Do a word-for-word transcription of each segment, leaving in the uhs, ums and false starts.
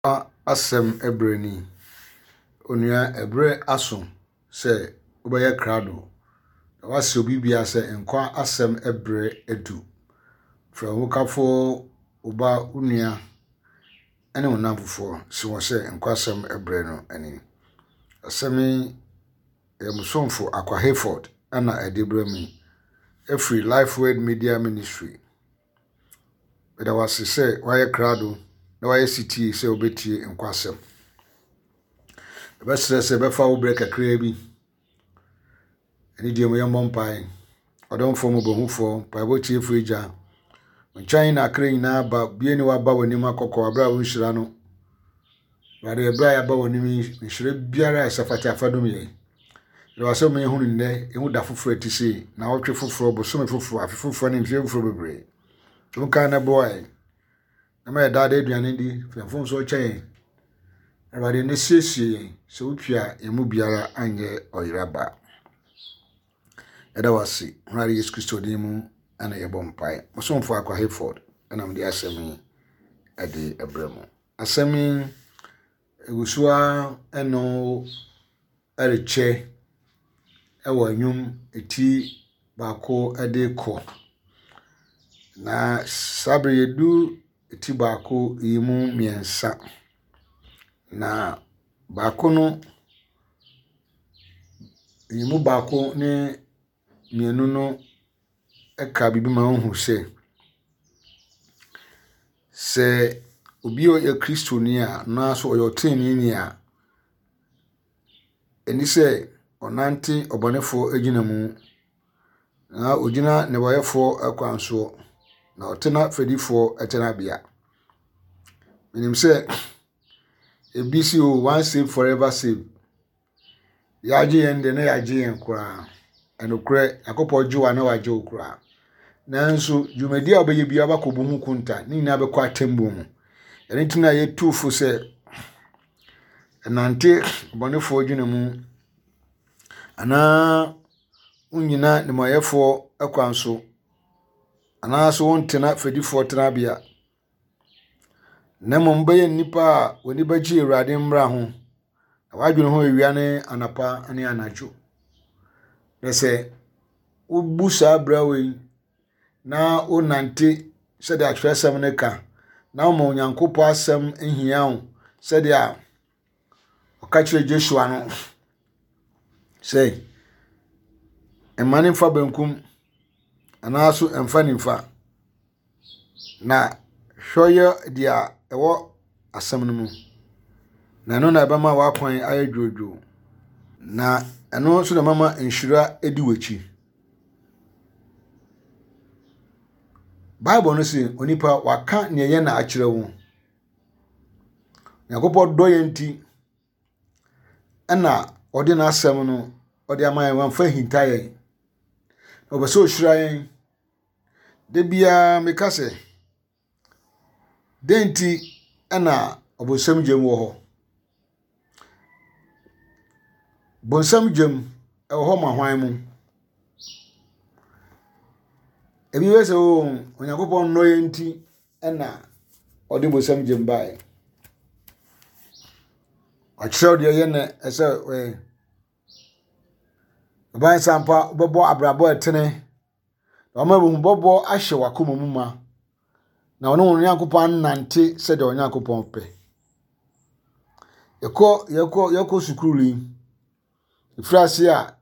asem ebreni onua ebre aso se obeye krado wase obi bia se nkwa asem ebre edu fra wokafo oba unua ene wonamfofo se wo se nkwa asem ebre no ani asemi emusonfo Akwa Hayford ana edebrami every Life Word Media Ministry beda wase se waye krado na waye city se obetie nkwa asem besere se befa wo break akra bi eni die mo yembo mpai odon fo mo bohufo pa bo tie frija nchan na akra nyina ba bie ni wa ba wani makokọ abra wo nhira no wade abra ya ba wani nhira biara esafati afadum ye le wase mo ehunu ne ehu da foforo atisi na wotwe foforo bo so me foforo afefoforo ne nhira foforo bebre to kan na boy na me da da aduane di fenfon so chen abade ne siesie se wotwa emu biara anye oyiraba eda wasi hunari Yesu Kristo dimu ana yebo mpai musomfo Akwa Hayford ana mde asemi ade ebremu asemi egusua eno ereche ewo anyum eti baako ade ko na sabre yedu eti baako yimu miensa na baako no yimu baako ne mienu no eka bibi ma hu se se obi o ye Kristo ni a na so oyo teni ni a eni se onanti obonefo ejina mu na ojina ne boyefo akwanso na otena fedifo etena bia minim se ebisi o one save forever save yaje yende na yaje yen kwa enokre akopo juwa na waje okura nanso jumedi a obeye bia bakobu hu kunta ni na be kwa tembo mu ene tuna ye tufu se enante bonefo ejina mu ana unyina ne mayefo akwanso ana so wontena fedifo tena bia na mombaye nipa woni baji Awurade mmra ho wadwene ho ewia ne anapa ane anajo nese ubusa brawe na onante se de atwesem ne ka na mo nyankopo asem ehia ho se de a okachire Joshua no say emani fa bankum anaso emfa nimfa na hwoye dia ewo asem no mu na no na bama wa kwan ayedwojo na eno so na mama enhira edi wachi Bible no say onipa waka ne ye na akire wo Yakobo doye nti ana odi na asem no odi amaye wan fa hintaye obeso ohira yen de bia mekase denti ana obosam jem wo ho bonsam jem e ho ma hwan mu ebi wese o Onyankopon no yenti ana odi bonsam jem bae achiro de ye na ese we ban sampa bobo abrabo etene o ma bu bobo ahye wakoma mu ma na ono Onyankopon nante se de Onyankopon pe yeko yeko yeko sukuru ifrase a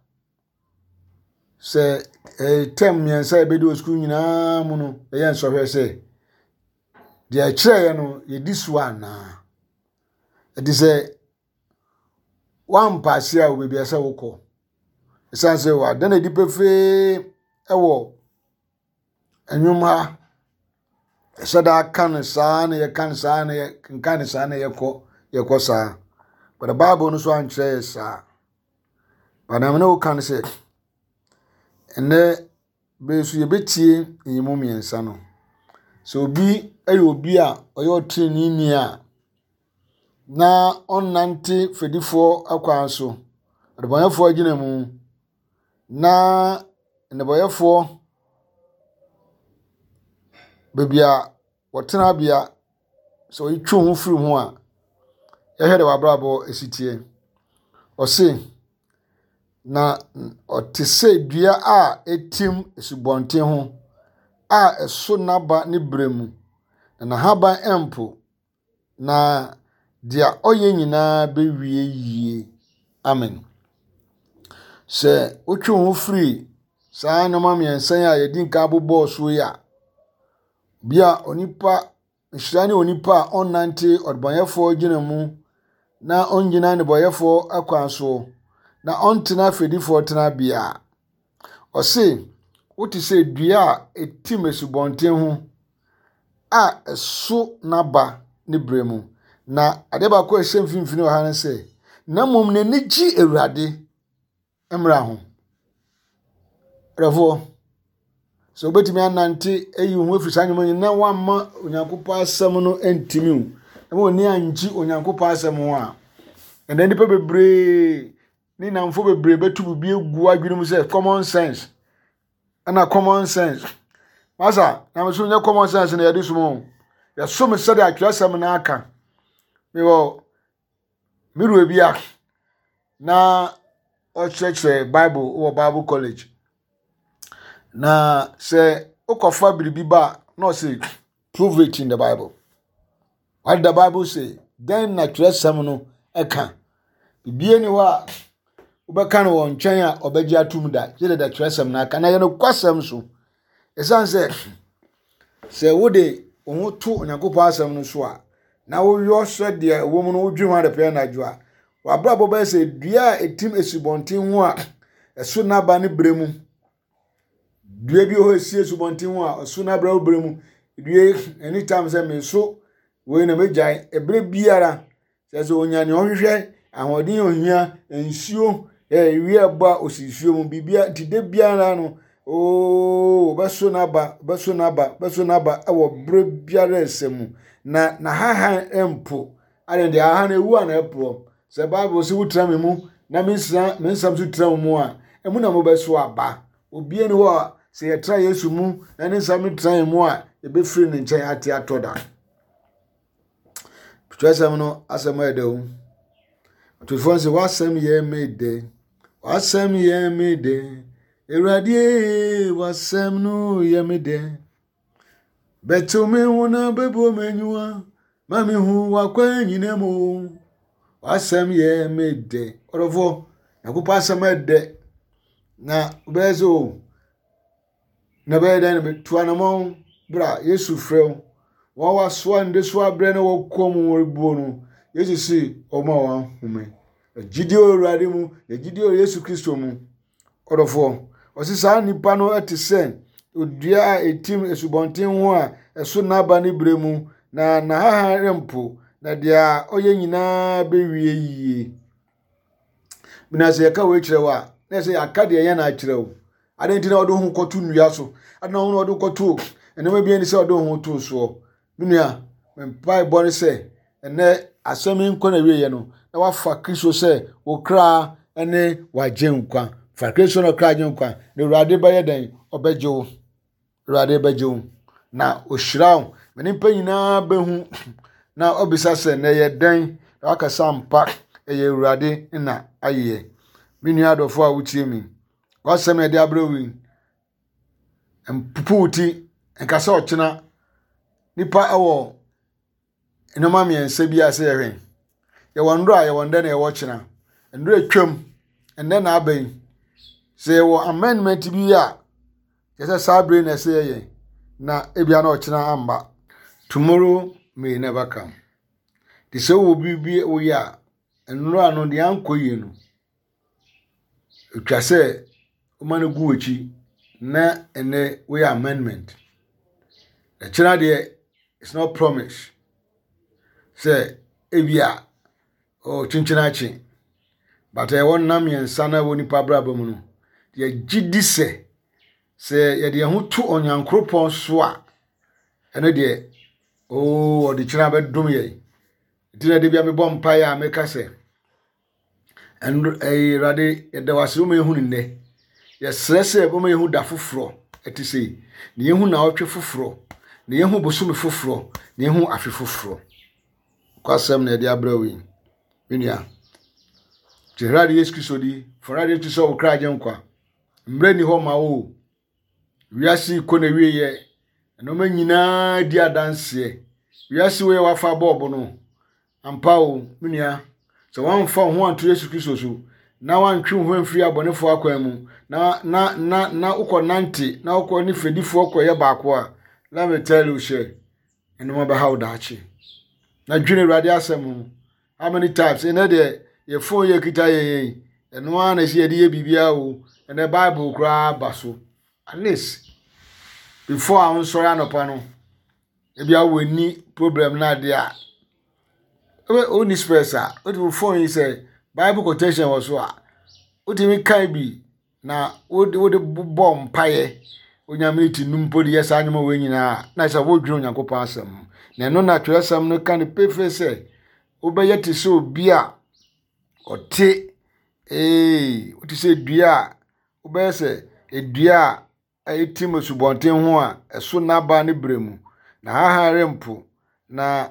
se eh tem miensa ebedo sukuru nyina mu no eya nsohwe se de a kire ye no ye disua na e se wan pass a obebi asa woko esanse wa dana dipefe ewo enwum ha esada kan sa na ye kan sa na ye kan sa na ye ko ye ko sa but the Bible no so an kire sa but na me no kan se ene besu ye betie yimu miensa no so obi ayo obi a oyo treni ni a na onante fedifo akwanso adeboyefo agina mu na neboyefo bebia wotena bia so itwu hu firi hu a ya hede wabrabo esitie ose na otise dua a etim esubonten ho a eso naba ne bremu na haba empo na dia oye nyina bewie yie amen se otwe ho free saa no ma miensan a yedi nka bobo so ya bia onipa nhirani onipa onante odbonyefo ginamu na ongina ne boyefo akwanso na ontena fedifo tena bia ose woti se dua etim esubonten ho a eso naba ne bremu na ade ba ko ehye mfimfini o han se na mom ne nigi ewurade emra ho rafo so betimi anante eyi ho afisa nyom nyina wamma onyankopɔ asɛm no entimi na mo ni anji onyankopɔ asɛm ho a enda nipa bebre ni namfo bebre betu bi egu adwinum se common sense ana common sense masa na so nya common sense na yade sumo ya so me sɛ de atwasɛm na aka me wo miru bia na o church Bible o Bible college na say okofa biribi ba no say prove it in the Bible. What the Bible say? Then na twasɛm no eka bibie ni wa ubeka no won twen a obeji atum da je da twasɛm na aka na ye no kwasɛm so esan say say wo de wo to onyankopɔ asɛm no so a na wo yo so de wo mu no wo dwuma de pe na dwo a wa bra bo ba say dua etim esubonten ho a eso na ba ne bremu dua bi ho esi esubonten ho a eso na bra bremu dua anytime say me so we na megyan ebre biara say so onya ne ohwehwe ahodin ohia ensuo eh wi aba osisuo mu bibia tide biara no o beso na ba beso na ba beso na ba e wo bre biara esemu na na ha ha empo ade de ha na ewu ana epro se Bible si wutra me mu na mensa mensam so tra mu a emu na mo beso aba obie ni ho se ye tra Yesu mu na ne nsam tra mu a e be free ne nchen ate atoda twasam no asem edewu to fonse wasem ye mede wasem ye mede erade wasem no ye mede beto me huna bebo menyua mami hu wakwa nyina mo wasem ye mede orofo yakupa asem ede na bezo na beda na betuanamo bra Yesu freo wa waso ande so abre na wakom woribo no Yesu si oma wa hume gidi orade mu gidi o Yesu Kristo mu orofo osisa nipa no etisen odua etim esubonten ho a eso na ba ne bremu na na ha rempo na dia oye nyina bewie yie mina se ka we kirewa na se akade ye na kirewo adenti na odo hu kotu nua so adna hu odo kotu enema bi ani se odo hu to so minua mpai bore se ene asemi nko na wiye no na wafa Kristo se wo kra ene waje nkwa fa Kristo no kra je nkwa ne urade baye den obejo urade bejo na ohyiraw meni mpa nyina behu na obisa se na ye den na wakasa mpa eye urade na aye minua adofo a wutie mi wasem e de abrewi empuputi enkasa ochina nipa awo enoma miense bia se yehwen ye wonro a ye wonde na ye wochina ndro atwam enne na aban se wo amendment bi a yesa sabre na se ye na ebia na ochina amba tomorrow may never come the so will be be o ya enro ano de ankoye no etwa se o manu gu echi na ene we amendment the china de it's not promise say ebia o chinchina chi but e won nam yensa na woni pabra bamu no ye gidi se se ye de ho tu onyankropon so a ene de o o de china be dum ye dina de bia me bom pa ya me ka se en e rade ye de wase o me hu nne ye srese bo me hu da foforo etise ne ye hu na otwe foforo ne ye hu bosumi foforo ne ye hu afi foforo kwasem na de abrawi Minia. Tirade Yesu Kristo di, forade tu so okra agye nkwa. Mbre ni ho ma wo. Wiase ko na wiye. No ma nyina di adanse. Wiase we wafa bob no. Ampa o, minia. So wan fa ho anto Yesu Kristo so. Na wan twi ho amfiri abonefo akwan mu. Na na na na uko nante, na uko ni fedifo okoye baako a. Let me tell you share. And no matter how dachi. Na dwene Awurade asem. How many times in there your phone ye kita ye and one is ye de bibia o and the Bible cry baso. At least before I on sorry anopa no. Ebia we ni problem na dia. Ebe oni spesa. What the phone you say Bible quotation was what. What me kai bi na wo wo de bom paye. Onyamiti numpo de yes anyuma we nyina na say wo dwun Onyankopon asem. Na no na twesam no kan pefe say obeye ti so bia ote eh oti se dua obeye se edua ayitim subonten ho a eso na ba ne bremu na hahare mpo na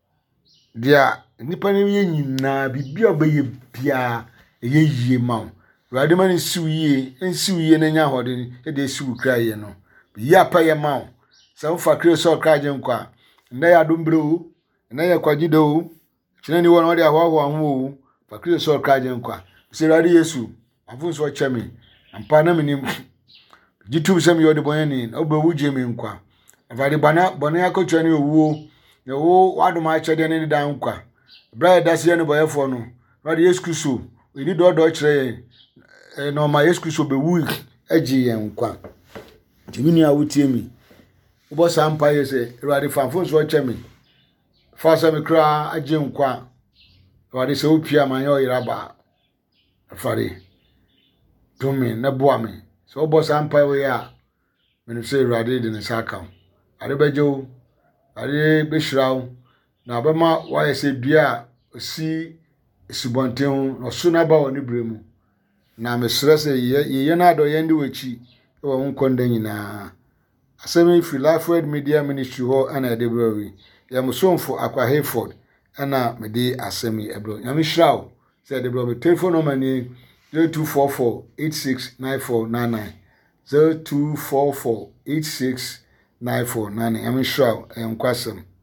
dia nipa ne ye nyina bibia obeye bia eye yie ma Awurade ma ne siwiye ensiwiye na nya hode e de siwu kraye no ya pa ye ma se mfa kreso kraje nkwa nda ya dombre na ya kwagido chine ni wona ode ahwaho anwo fa kreso kraje nkwa se Awurade Yesu afun so chemi ampa na menim gitu sem yo de bonani obewu jemi nkwa Awurade bana bana akotwa ne owuo ne wo wadoma achede ne da nkwa bra da se ne boyefo no Awurade Yesu Kristo ini do do kire no ma Yesu Kristo bewu agi yen nkwa timini a wutie mi ubo sampa yese Awurade fanfo so chemi fa sa me kra agi nkwa Awurade se opia man yo iraba afare tumi na boa me so ubo sampa we ya me se Awurade de ne saka are bejo are behirawo na bema wa yese dua si subonten no so na ba woni bremu na me stress ye ye na do ye ndi wachi e wo nkonda nyina asemi fi Life Media Ministry ho ana de brawi ya musomfo Akwa Hayford ana me de asemi ebro ya me hirawo say de bro telephone number ni zero two four four eight six nine four nine nine zero two four four eight six nine four nine nine ya me hirawo en kwasem